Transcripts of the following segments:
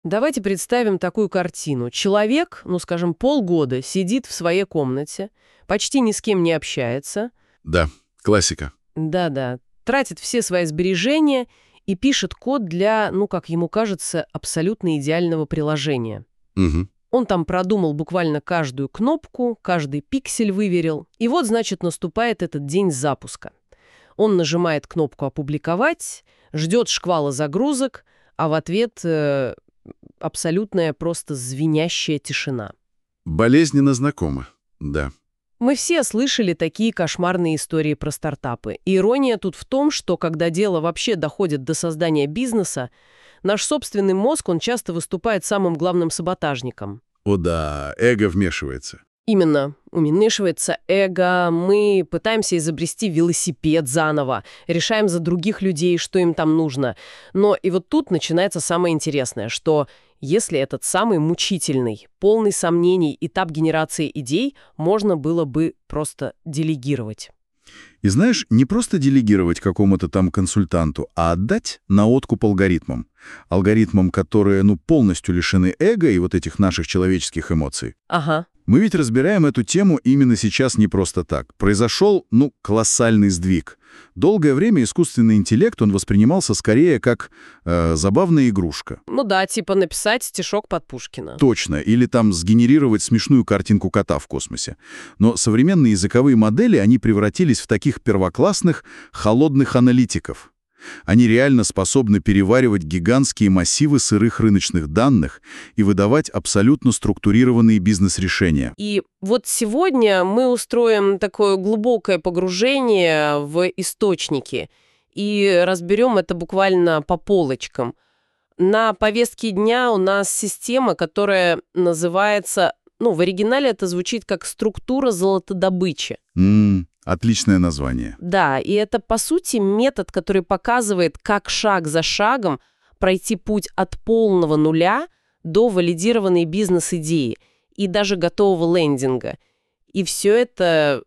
Давайте представим такую картину. Человек, ну, скажем, полгода сидит в своей комнате, почти ни с кем не общается. Да, классика. Да-да, тратит все свои сбережения и пишет код для, ну, как ему кажется, абсолютно идеального приложения. Угу. Он там продумал буквально каждую кнопку, каждый пиксель выверил. И вот, значит, наступает этот день запуска. Он нажимает кнопку «Опубликовать», ждет шквала загрузок, а в ответ абсолютная просто звенящая тишина. Болезненно знакомо, да. Мы все слышали такие кошмарные истории про стартапы. И ирония тут в том, что когда дело вообще доходит до создания бизнеса, наш собственный мозг, он часто выступает самым главным саботажником. О да, эго вмешивается. Именно. Уменьшивается эго, мы пытаемся изобрести велосипед заново, решаем за других людей, что им там нужно. Но и вот тут начинается самое интересное, что если этот самый мучительный, полный сомнений этап генерации идей можно было бы просто делегировать. И знаешь, не просто делегировать какому-то там консультанту, а отдать на откуп алгоритмам. Алгоритмам, которые, полностью лишены эго и вот этих наших человеческих эмоций. Ага. Мы ведь разбираем эту тему именно сейчас не просто так. Произошел, колоссальный сдвиг. Долгое время искусственный интеллект, он воспринимался скорее как забавная игрушка. Ну да, типа написать стишок под Пушкина. Точно. Или там сгенерировать смешную картинку кота в космосе. Но современные языковые модели, они превратились в таких первоклассных, холодных аналитиков. Они реально способны переваривать гигантские массивы сырых рыночных данных и выдавать абсолютно структурированные бизнес-решения. И вот сегодня мы устроим такое глубокое погружение в источники и разберем это буквально по полочкам. На повестке дня у нас система, которая называется, в оригинале это звучит как «структура золотодобычи». Отличное название. Да, и это, по сути, метод, который показывает, как шаг за шагом пройти путь от полного нуля до валидированной бизнес-идеи и даже готового лендинга. И все это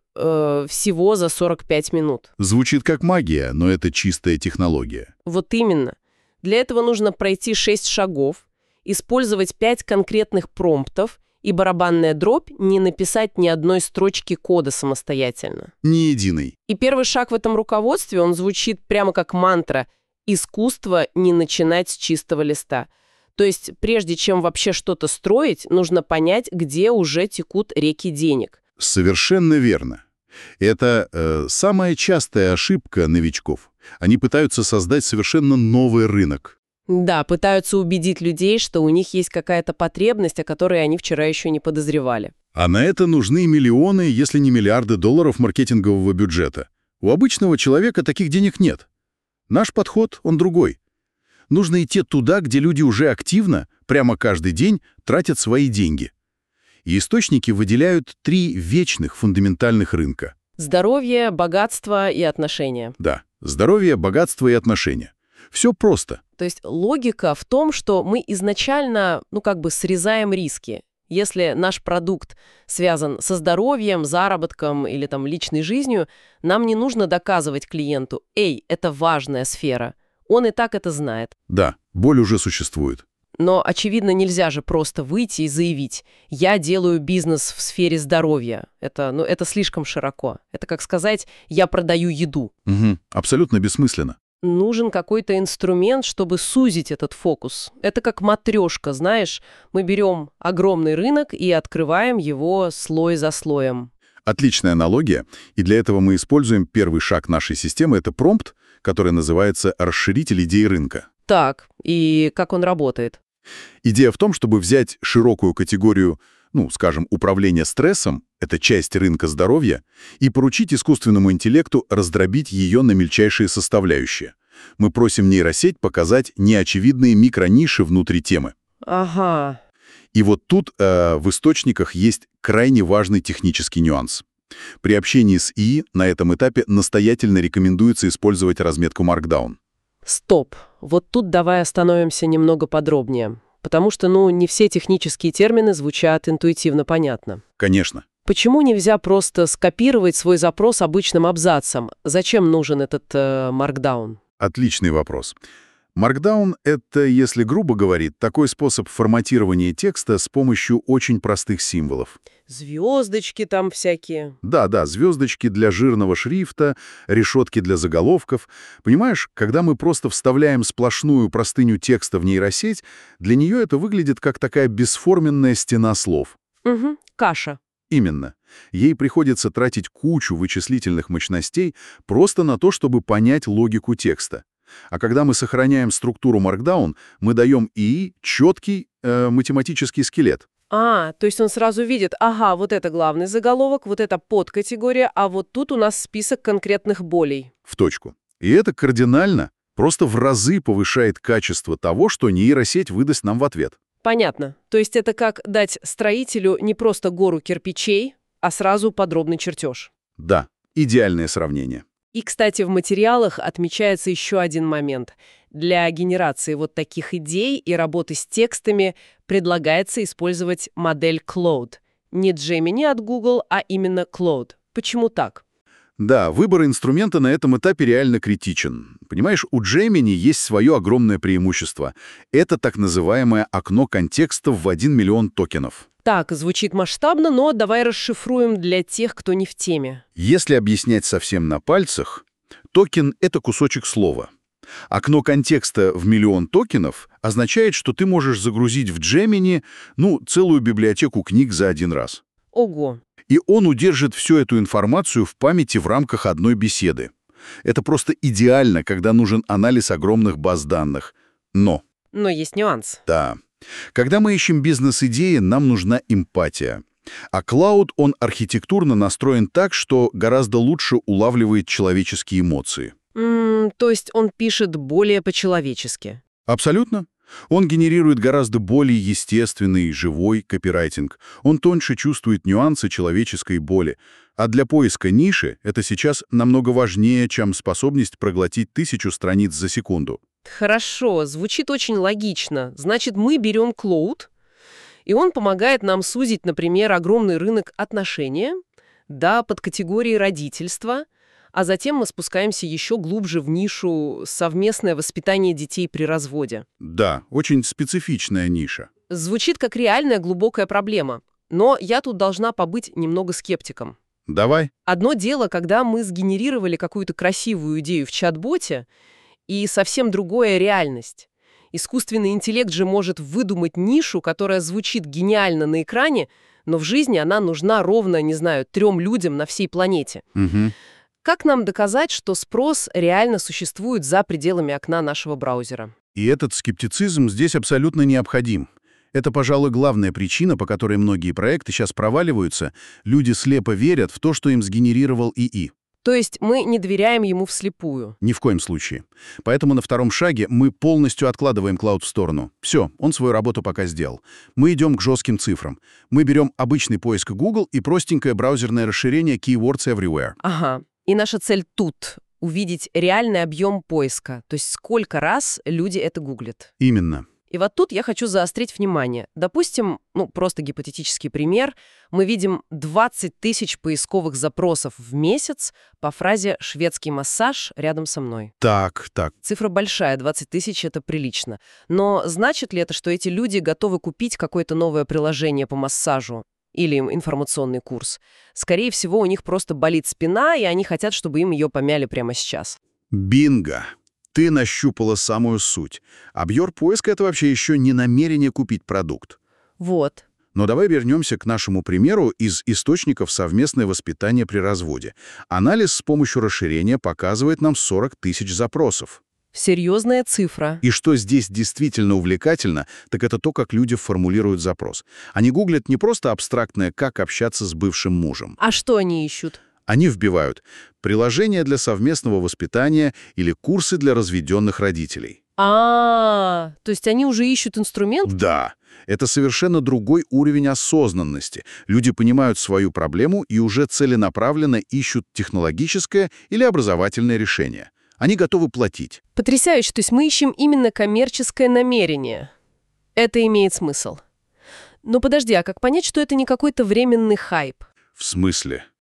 всего за 45 минут. Звучит как магия, но это чистая технология. Вот именно. Для этого нужно пройти 6 шагов, использовать 5 конкретных промптов и барабанная дробь не написать ни одной строчки кода самостоятельно. Ни единой. И первый шаг в этом руководстве, он звучит прямо как мантра «Искусство не начинать с чистого листа». То есть прежде чем вообще что-то строить, нужно понять, где уже текут реки денег. Совершенно верно. Это самая частая ошибка новичков. Они пытаются создать совершенно новый рынок. Да, пытаются убедить людей, что у них есть какая-то потребность, о которой они вчера еще не подозревали. А на это нужны миллионы, если не миллиарды долларов маркетингового бюджета. У обычного человека таких денег нет. Наш подход, он другой. Нужно идти туда, где люди уже активно, прямо каждый день, тратят свои деньги. И источники выделяют 3 вечных фундаментальных рынка. Здоровье, богатство и отношения. Да, здоровье, богатство и отношения. Все просто. То есть логика в том, что мы изначально, срезаем риски. Если наш продукт связан со здоровьем, заработком или личной жизнью, нам не нужно доказывать клиенту: «Эй, это важная сфера». Он и так это знает. Да, боль уже существует. Но, очевидно, нельзя же просто выйти и заявить: «Я делаю бизнес в сфере здоровья». Это слишком широко. Это как сказать: «Я продаю еду». Угу, абсолютно бессмысленно. Нужен какой-то инструмент, чтобы сузить этот фокус. Это как матрешка, знаешь. Мы берем огромный рынок и открываем его слой за слоем. Отличная аналогия. И для этого мы используем первый шаг нашей системы. Это промпт, который называется «расширитель идей рынка». Так, и как он работает? Идея в том, чтобы взять широкую категорию, скажем, управления стрессом, это часть рынка здоровья, и поручить искусственному интеллекту раздробить ее на мельчайшие составляющие. Мы просим нейросеть показать неочевидные микрониши внутри темы. Ага. И вот тут в источниках есть крайне важный технический нюанс. При общении с ИИ на этом этапе настоятельно рекомендуется использовать разметку Markdown. Стоп. Вот тут давай остановимся немного подробнее. Потому что, не все технические термины звучат интуитивно понятно. Конечно. Почему нельзя просто скопировать свой запрос обычным абзацем? Зачем нужен этот Markdown? Отличный вопрос. Markdown — это, если грубо говорить, такой способ форматирования текста с помощью очень простых символов. Звездочки там всякие. Да, звездочки для жирного шрифта, решетки для заголовков. Понимаешь, когда мы просто вставляем сплошную простыню текста в нейросеть, для нее это выглядит как такая бесформенная стена слов. Угу, каша. Именно. Ей приходится тратить кучу вычислительных мощностей просто на то, чтобы понять логику текста. А когда мы сохраняем структуру Markdown, мы даем ИИ четкий математический скелет. То есть он сразу видит, ага, вот это главный заголовок, вот это подкатегория, а вот тут у нас список конкретных болей. В точку. И это кардинально, просто в разы повышает качество того, что нейросеть выдаст нам в ответ. Понятно. То есть это как дать строителю не просто гору кирпичей, а сразу подробный чертеж. Да, идеальное сравнение. И, кстати, в материалах отмечается еще один момент. Для генерации вот таких идей и работы с текстами предлагается использовать модель Claude. Не Gemini от Google, а именно Claude. Почему так? Да, выбор инструмента на этом этапе реально критичен. Понимаешь, у Gemini есть свое огромное преимущество. Это так называемое окно контекстов в 1 миллион токенов. Так, звучит масштабно, но давай расшифруем для тех, кто не в теме. Если объяснять совсем на пальцах, токен — это кусочек слова. Окно контекста в 1 миллион токенов означает, что ты можешь загрузить в Gemini, целую библиотеку книг за один раз. Ого. И он удержит всю эту информацию в памяти в рамках одной беседы. Это просто идеально, когда нужен анализ огромных баз данных. Но есть нюанс. Да. Когда мы ищем бизнес-идеи, нам нужна эмпатия. А Cloud, он архитектурно настроен так, что гораздо лучше улавливает человеческие эмоции. То есть он пишет более по-человечески. Абсолютно. Он генерирует гораздо более естественный, живой копирайтинг. Он тоньше чувствует нюансы человеческой боли. А для поиска ниши это сейчас намного важнее, чем способность проглотить 1000 страниц за секунду. Хорошо, звучит очень логично. Значит, мы берем Claude, и он помогает нам сузить, например, огромный рынок отношения до подкатегории родительства, а затем мы спускаемся еще глубже в нишу «совместное воспитание детей при разводе». Да, очень специфичная ниша. Звучит как реальная глубокая проблема, но я тут должна побыть немного скептиком. Давай. Одно дело, когда мы сгенерировали какую-то красивую идею в чат-боте, и совсем другое — реальность. Искусственный интеллект же может выдумать нишу, которая звучит гениально на экране, но в жизни она нужна ровно, 3 людям на всей планете. Угу. Как нам доказать, что спрос реально существует за пределами окна нашего браузера? И этот скептицизм здесь абсолютно необходим. Это, пожалуй, главная причина, по которой многие проекты сейчас проваливаются. Люди слепо верят в то, что им сгенерировал ИИ. То есть мы не доверяем ему вслепую? Ни в коем случае. Поэтому на втором шаге мы полностью откладываем Cloud в сторону. Все, он свою работу пока сделал. Мы идем к жестким цифрам. Мы берем обычный поиск Google и простенькое браузерное расширение Keywords Everywhere. Ага. И наша цель тут — увидеть реальный объем поиска, то есть сколько раз люди это гуглят. Именно. И вот тут я хочу заострить внимание. Допустим, просто гипотетический пример, мы видим 20 тысяч поисковых запросов в месяц по фразе «шведский массаж рядом со мной». Так. Цифра большая, 20 тысяч — это прилично. Но значит ли это, что эти люди готовы купить какое-то новое приложение по массажу? Или информационный курс? Скорее всего, у них просто болит спина, и они хотят, чтобы им ее помяли прямо сейчас. Бинго! Ты нащупала самую суть. Объем поиска — это вообще еще не намерение купить продукт. Вот. Но давай вернемся к нашему примеру из источников «Совместное воспитание при разводе». Анализ с помощью расширения показывает нам 40 тысяч запросов. Серьезная цифра. И что здесь действительно увлекательно, так это то, как люди формулируют запрос. Они гуглят не просто абстрактное «как общаться с бывшим мужем». А что они ищут? Они вбивают приложения для совместного воспитания или курсы для разведенных родителей. То есть они уже ищут инструмент? Да, это совершенно другой уровень осознанности. Люди понимают свою проблему и уже целенаправленно ищут технологическое или образовательное решение. Они готовы платить. Потрясающе, то есть мы ищем именно коммерческое намерение. Это имеет смысл. Но подожди, а как понять, что это не какой-то временный хайп? В смысле?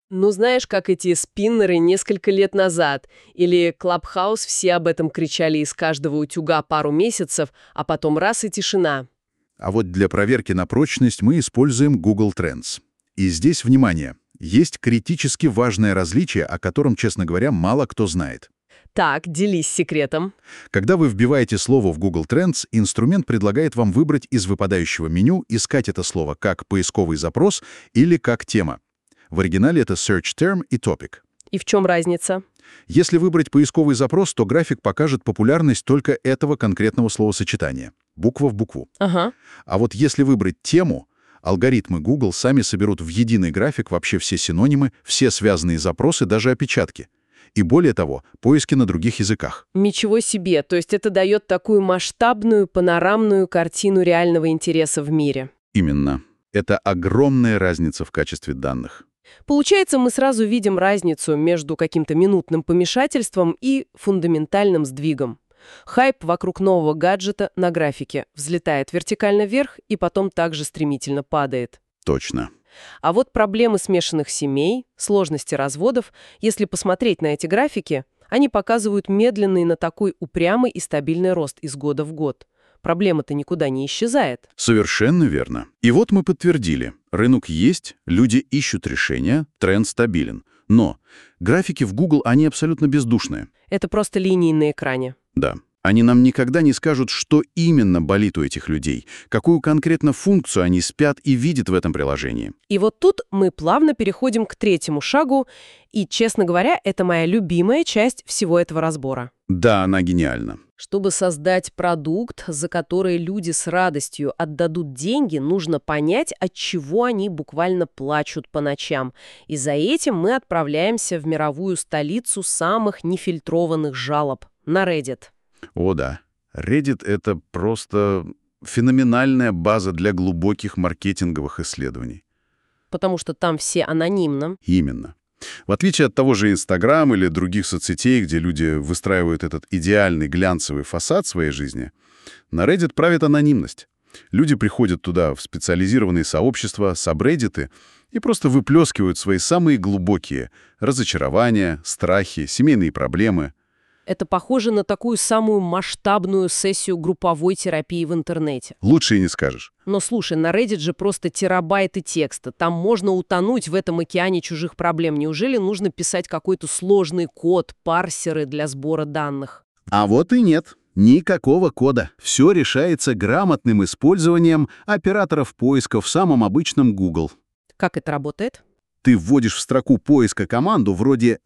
Ну, знаешь, как эти спиннеры несколько лет назад. Или Clubhouse, все об этом кричали из каждого утюга пару месяцев, а потом раз и тишина. А вот для проверки на прочность мы используем Google Trends. И здесь, внимание, есть критически важное различие, о котором, честно говоря, мало кто знает. Так, делись секретом. Когда вы вбиваете слово в Google Trends, инструмент предлагает вам выбрать из выпадающего меню, искать это слово как поисковый запрос или как тема. В оригинале это Search Term и Topic. И в чем разница? Если выбрать поисковый запрос, то график покажет популярность только этого конкретного словосочетания. Буква в букву. Ага. А вот если выбрать тему, алгоритмы Google сами соберут в единый график вообще все синонимы, все связанные запросы, даже опечатки. И более того, поиски на других языках. Ничего себе, то есть это дает такую масштабную, панорамную картину реального интереса в мире. Именно. Это огромная разница в качестве данных. Получается, мы сразу видим разницу между каким-то минутным помешательством и фундаментальным сдвигом. Хайп вокруг нового гаджета на графике взлетает вертикально вверх и потом также стремительно падает. Точно. А вот проблемы смешанных семей, сложности разводов, если посмотреть на эти графики, они показывают медленный, но такой упрямый и стабильный рост из года в год. Проблема-то никуда не исчезает. Совершенно верно. И вот мы подтвердили. Рынок есть, люди ищут решения, тренд стабилен. Но графики в Google, они абсолютно бездушные. Это просто линии на экране. Да. Они нам никогда не скажут, что именно болит у этих людей, какую конкретно функцию они спят и видят в этом приложении. И вот тут мы плавно переходим к третьему шагу, и, честно говоря, это моя любимая часть всего этого разбора. Да, она гениальна. Чтобы создать продукт, за который люди с радостью отдадут деньги, нужно понять, от чего они буквально плачут по ночам. И за этим мы отправляемся в мировую столицу самых нефильтрованных жалоб – на Reddit. О да, Reddit — это просто феноменальная база для глубоких маркетинговых исследований. Потому что там все анонимно. Именно. В отличие от того же Instagram или других соцсетей, где люди выстраивают этот идеальный глянцевый фасад своей жизни, на Reddit правит анонимность. Люди приходят туда в специализированные сообщества, сабреддиты, и просто выплескивают свои самые глубокие разочарования, страхи, семейные проблемы. Это похоже на такую самую масштабную сессию групповой терапии в интернете. Лучше и не скажешь. Но слушай, на Reddit же просто терабайты текста. Там можно утонуть в этом океане чужих проблем. Неужели нужно писать какой-то сложный код, парсеры для сбора данных? А вот и нет. Никакого кода. Все решается грамотным использованием операторов поиска в самом обычном Google. Как это работает? Ты вводишь в строку поиска команду вроде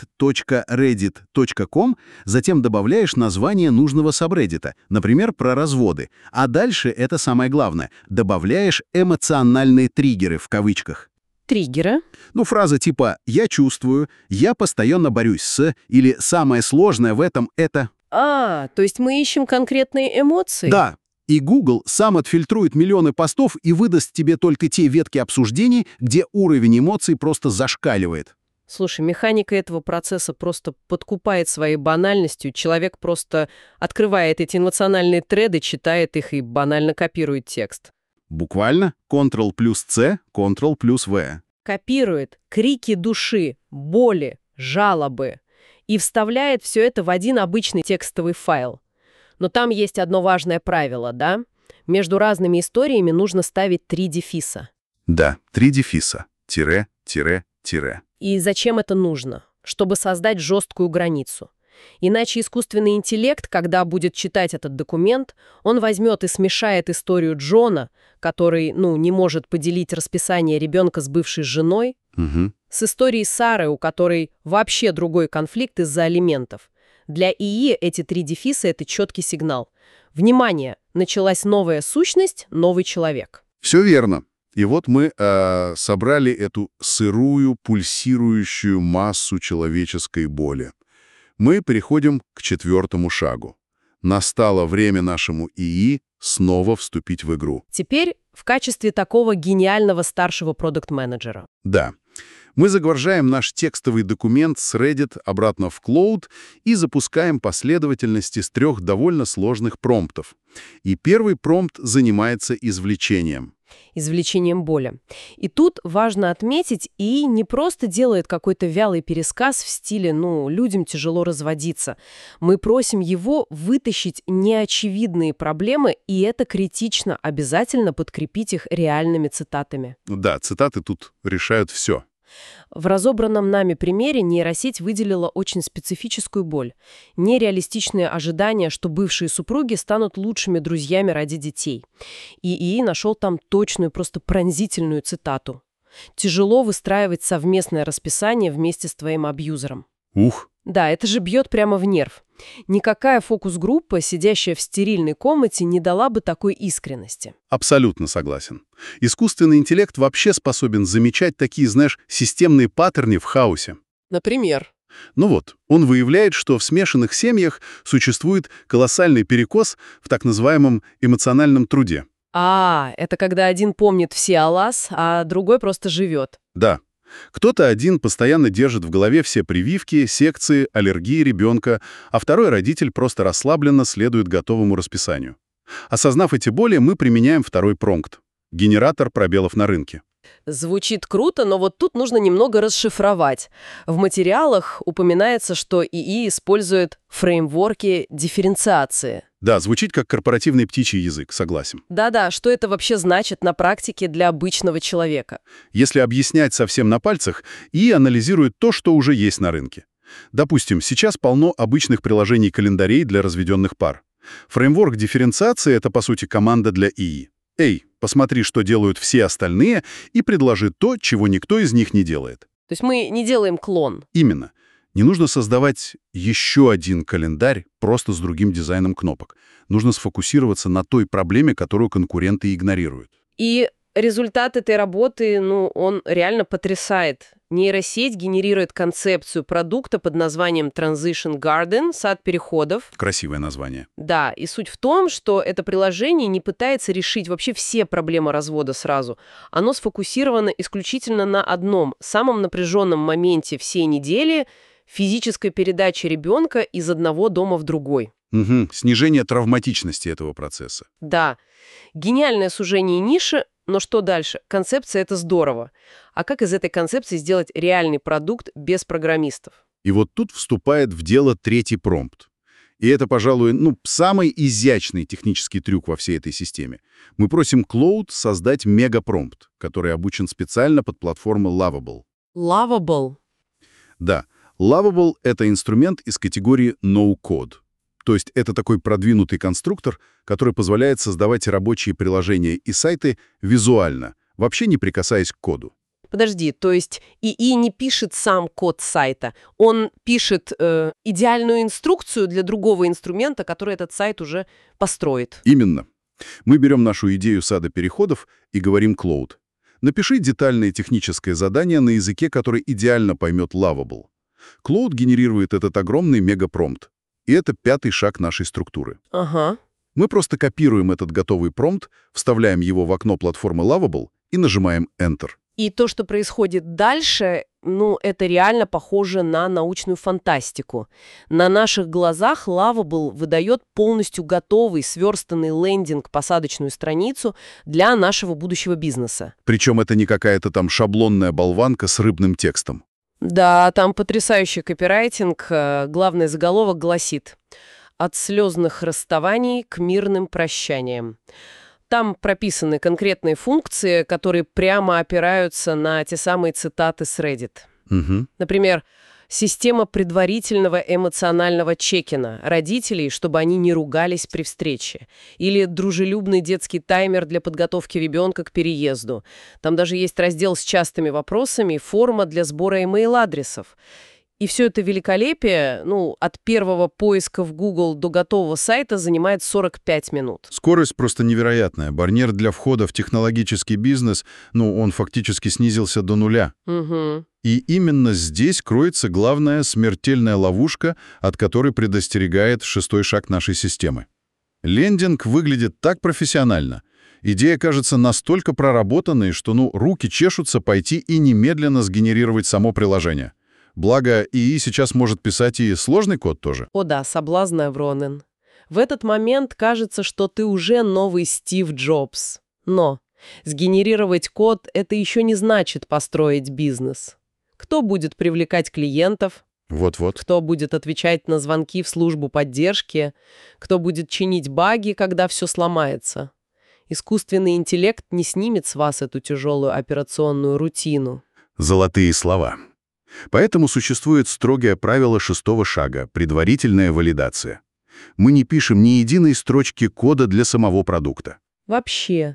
site.reddit.com, затем добавляешь название нужного сабреддита, например, про разводы, а дальше, это самое главное, добавляешь эмоциональные триггеры в кавычках. Триггеры? Ну, фраза типа «я чувствую», «я постоянно борюсь с» или «самое сложное в этом — это». То есть мы ищем конкретные эмоции? Да. И Google сам отфильтрует миллионы постов и выдаст тебе только те ветки обсуждений, где уровень эмоций просто зашкаливает. Слушай, механика этого процесса просто подкупает своей банальностью. Человек просто открывает эти эмоциональные треды, читает их и банально копирует текст. Буквально Ctrl+C, Ctrl+V. Копирует крики души, боли, жалобы и вставляет все это в один обычный текстовый файл. Но там есть одно важное правило, да? Между разными историями нужно ставить 3 дефиса. Да, 3 дефиса. Тире, тире, тире. И зачем это нужно? Чтобы создать жесткую границу. Иначе искусственный интеллект, когда будет читать этот документ, он возьмет и смешает историю Джона, который, не может поделить расписание ребенка с бывшей женой, с историей Сары, у которой вообще другой конфликт из-за алиментов. Для ИИ эти 3 дефиса — это четкий сигнал. Внимание! Началась новая сущность, новый человек. Все верно. И вот мы собрали эту сырую, пульсирующую массу человеческой боли. Мы переходим к 4-му шагу. Настало время нашему ИИ снова вступить в игру. Теперь в качестве такого гениального старшего продакт-менеджера. Да. Мы загружаем наш текстовый документ с Reddit обратно в Cloud и запускаем последовательность из 3 довольно сложных промптов. И первый промпт занимается извлечением. извлечением боли. И тут важно отметить, ИИ не просто делает какой-то вялый пересказ в стиле «ну, людям тяжело разводиться». Мы просим его вытащить неочевидные проблемы, и это критично, обязательно подкрепить их реальными цитатами. Да, цитаты тут решают все. В разобранном нами примере нейросеть выделила очень специфическую боль. Нереалистичные ожидания, что бывшие супруги станут лучшими друзьями ради детей. И ИИ нашел там точную, просто пронзительную цитату. «Тяжело выстраивать совместное расписание вместе с твоим абьюзером». Ух! Да, это же бьет прямо в нерв. Никакая фокус-группа, сидящая в стерильной комнате, не дала бы такой искренности. Абсолютно согласен. Искусственный интеллект вообще способен замечать такие, знаешь, системные паттерны в хаосе. Например? Ну вот, он выявляет, что в смешанных семьях существует колоссальный перекос в так называемом эмоциональном труде. Это когда один помнит все о вас, а другой просто живет. Да. Кто-то один постоянно держит в голове все прививки, секции, аллергии ребенка, а второй родитель просто расслабленно следует готовому расписанию. Осознав эти боли, мы применяем второй промпт — генератор пробелов на рынке. Звучит круто, но вот тут нужно немного расшифровать. В материалах упоминается, что ИИ использует фреймворки дифференциации. Да, звучит как корпоративный птичий язык, согласен. Да-да, что это вообще значит на практике для обычного человека? Если объяснять совсем на пальцах, ИИ анализирует то, что уже есть на рынке. Допустим, сейчас полно обычных приложений календарей для разведенных пар. Фреймворк дифференциации — это, по сути, команда для ИИ. «Эй, посмотри, что делают все остальные, и предложи то, чего никто из них не делает». То есть мы не делаем клон. Именно. Не нужно создавать еще один календарь просто с другим дизайном кнопок. Нужно сфокусироваться на той проблеме, которую конкуренты игнорируют. И результат этой работы, он реально потрясает. Нейросеть генерирует концепцию продукта под названием Transition Garden, сад переходов. Красивое название. Да, и суть в том, что это приложение не пытается решить вообще все проблемы развода сразу. Оно сфокусировано исключительно на одном, самом напряженном моменте всей недели — физической передаче ребенка из одного дома в другой. Угу. Снижение травматичности этого процесса. Да, гениальное сужение ниши, но что дальше? Концепция — это здорово. А как из этой концепции сделать реальный продукт без программистов? И вот тут вступает в дело третий промпт. И это, пожалуй, самый изящный технический трюк во всей этой системе. Мы просим Claude создать мегапромпт, который обучен специально под платформу Lovable. Lovable? Да, Lovable — это инструмент из категории No-Code. То есть это такой продвинутый конструктор, который позволяет создавать рабочие приложения и сайты визуально, вообще не прикасаясь к коду. Подожди, то есть ИИ не пишет сам код сайта, он пишет идеальную инструкцию для другого инструмента, который этот сайт уже построит. Именно. Мы берем нашу идею сада переходов и говорим Claude: напиши детальное техническое задание на языке, который идеально поймет Lovable. Claude генерирует этот огромный мегапромпт. И это пятый шаг нашей структуры. Ага. Мы просто копируем этот готовый промпт, вставляем его в окно платформы Lovable и нажимаем Enter. И то, что происходит дальше, это реально похоже на научную фантастику. На наших глазах Lovable выдает полностью готовый, сверстанный лендинг, посадочную страницу для нашего будущего бизнеса. Причем это не какая-то там шаблонная болванка с рыбным текстом. Да, там потрясающий копирайтинг. Главный заголовок гласит: «От слезных расставаний к мирным прощаниям». Там прописаны конкретные функции, которые прямо опираются на те самые цитаты с Reddit. Угу. Например, система предварительного эмоционального чекина родителей, чтобы они не ругались при встрече. Или дружелюбный детский таймер для подготовки ребенка к переезду. Там даже есть раздел с частыми вопросами, форма для сбора имейл-адресов. И все это великолепие, от первого поиска в Google до готового сайта занимает 45 минут. Скорость просто невероятная. Барьер для входа в технологический бизнес, он фактически снизился до нуля. Угу. И именно здесь кроется главная смертельная ловушка, от которой предостерегает шестой шаг нашей системы. Лендинг выглядит так профессионально. Идея кажется настолько проработанной, что руки чешутся пойти и немедленно сгенерировать само приложение. Благо, ИИ сейчас может писать и сложный код тоже. О да, соблазн Авронен. В этот момент кажется, что ты уже новый Стив Джобс. Но Сгенерировать код — это еще не значит построить бизнес. Кто будет привлекать клиентов? Вот-вот. Кто будет отвечать на звонки в службу поддержки? Кто будет чинить баги, когда все сломается? Искусственный интеллект не снимет с вас эту тяжелую операционную рутину. Золотые слова. Поэтому существует строгое правило 6-го шага — предварительная валидация. Мы не пишем ни единой строчки кода для самого продукта. Вообще.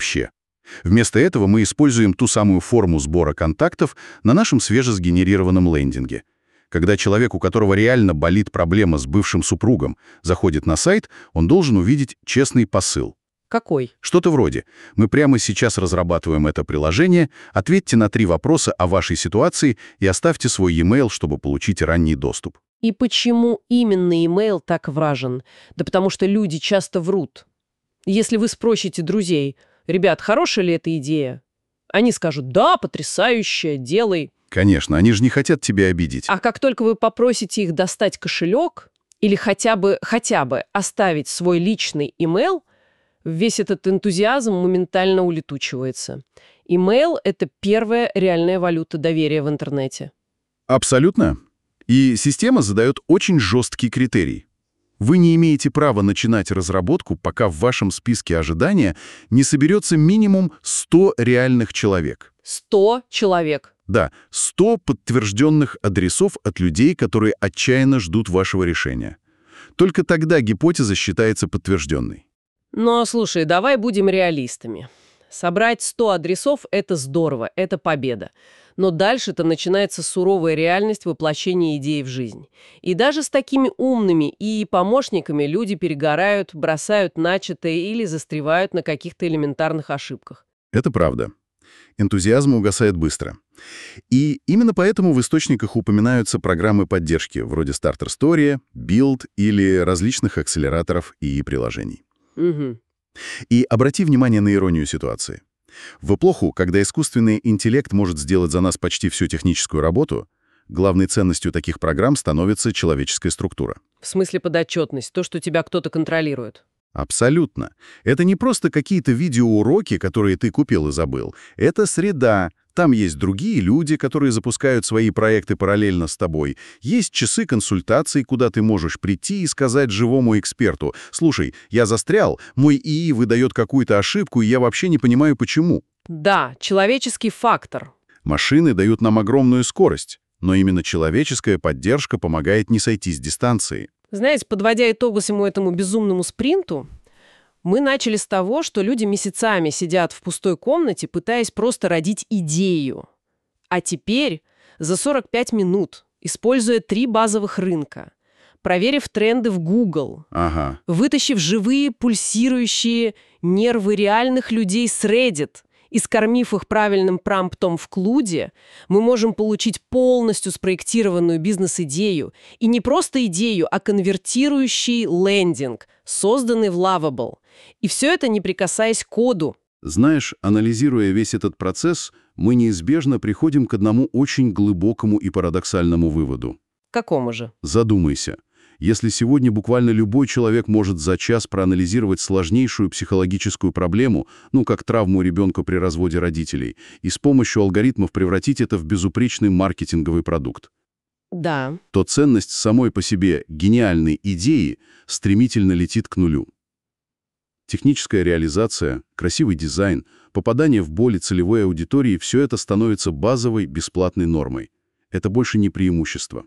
Вместо этого мы используем ту самую форму сбора контактов на нашем свежесгенерированном лендинге. Когда человек, у которого реально болит проблема с бывшим супругом, заходит на сайт, он должен увидеть честный посыл. Какой? Что-то вроде: «Мы прямо сейчас разрабатываем это приложение, ответьте на 3 вопроса о вашей ситуации и оставьте свой e-mail, чтобы получить ранний доступ». И почему именно email так важен? Да потому что люди часто врут. Если вы спросите друзей: «Ребят, хорошая ли эта идея?» Они скажут: «Да, потрясающая, делай». Конечно, они же не хотят тебя обидеть. А как только вы попросите их достать кошелек или хотя бы оставить свой личный email, весь этот энтузиазм моментально улетучивается. Email — это первая реальная валюта доверия в интернете. Абсолютно. И система задает очень жесткий критерий. Вы не имеете права начинать разработку, пока в вашем списке ожидания не соберется минимум 100 реальных человек. 100 человек. Да, 100 подтвержденных адресов от людей, которые отчаянно ждут вашего решения. Только тогда гипотеза считается подтвержденной. Но, слушай, давай будем реалистами. Собрать 100 адресов — это здорово, это победа. Но дальше-то начинается суровая реальность воплощения идеи в жизнь. И даже с такими умными и помощниками люди перегорают, бросают начатое или застревают на каких-то элементарных ошибках. Это правда. Энтузиазм угасает быстро. И именно поэтому в источниках упоминаются программы поддержки, вроде Starter Story, Build или различных акселераторов и приложений. Угу. И обрати внимание на иронию ситуации. В эпоху, когда искусственный интеллект может сделать за нас почти всю техническую работу, главной ценностью таких программ становится человеческая структура. В смысле подотчетность, то, что тебя кто-то контролирует. Абсолютно. Это не просто какие-то видеоуроки, которые ты купил и забыл. Это среда. Там есть другие люди, которые запускают свои проекты параллельно с тобой. Есть часы консультаций, куда ты можешь прийти и сказать живому эксперту: «Слушай, я застрял, мой ИИ выдает какую-то ошибку, и я вообще не понимаю, почему». Да, человеческий фактор. Машины дают нам огромную скорость, но именно человеческая поддержка помогает не сойти с дистанции. Знаете, подводя итог всему этому безумному спринту, мы начали с того, что люди месяцами сидят в пустой комнате, пытаясь просто родить идею. А теперь за 45 минут, используя 3 базовых рынка, проверив тренды в Google, вытащив живые пульсирующие нервы реальных людей с Reddit и скормив их правильным промптом в Клуде, мы можем получить полностью спроектированную бизнес-идею. И не просто идею, а конвертирующий лендинг, созданный в Lovable. И все это не прикасаясь к коду. Знаешь, анализируя весь этот процесс, мы неизбежно приходим к одному очень глубокому и парадоксальному выводу. Какому же? Задумайся. Если сегодня буквально любой человек может за час проанализировать сложнейшую психологическую проблему, как травму ребенка при разводе родителей, и с помощью алгоритмов превратить это в безупречный маркетинговый продукт, Да. то ценность самой по себе гениальной идеи стремительно летит к нулю. Техническая реализация, красивый дизайн, попадание в боль целевой аудитории — все это становится базовой, бесплатной нормой. Это больше не преимущество.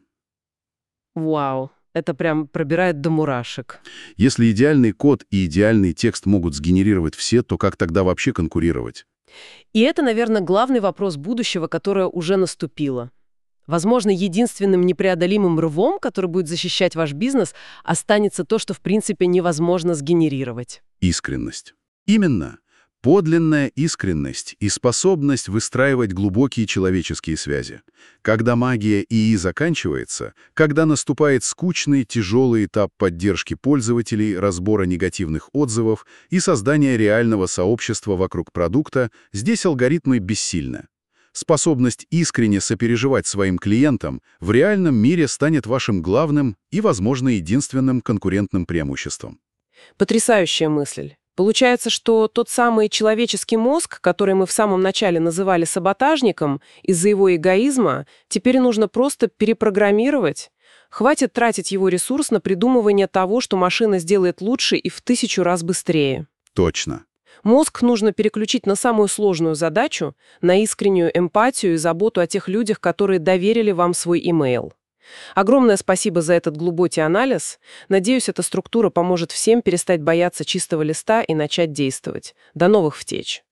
Вау. Это прям пробирает до мурашек. Если идеальный код и идеальный текст могут сгенерировать все, то как тогда вообще конкурировать? И это, наверное, главный вопрос будущего, которое уже наступило. Возможно, единственным непреодолимым рвом, который будет защищать ваш бизнес, останется то, что в принципе невозможно сгенерировать. Искренность. Именно. Подлинная искренность и способность выстраивать глубокие человеческие связи. Когда магия ИИ заканчивается, когда наступает скучный, тяжелый этап поддержки пользователей, разбора негативных отзывов и создания реального сообщества вокруг продукта, здесь алгоритмы бессильны. Способность искренне сопереживать своим клиентам в реальном мире станет вашим главным и, возможно, единственным конкурентным преимуществом. Потрясающая мысль. Получается, что тот самый человеческий мозг, который мы в самом начале называли саботажником из-за его эгоизма, теперь нужно просто перепрограммировать. Хватит тратить его ресурс на придумывание того, что машина сделает лучше и в 1000 раз быстрее. Точно. Мозг нужно переключить на самую сложную задачу, на искреннюю эмпатию и заботу о тех людях, которые доверили вам свой имейл. Огромное спасибо за этот глубокий анализ. Надеюсь, эта структура поможет всем перестать бояться чистого листа и начать действовать. До новых встреч!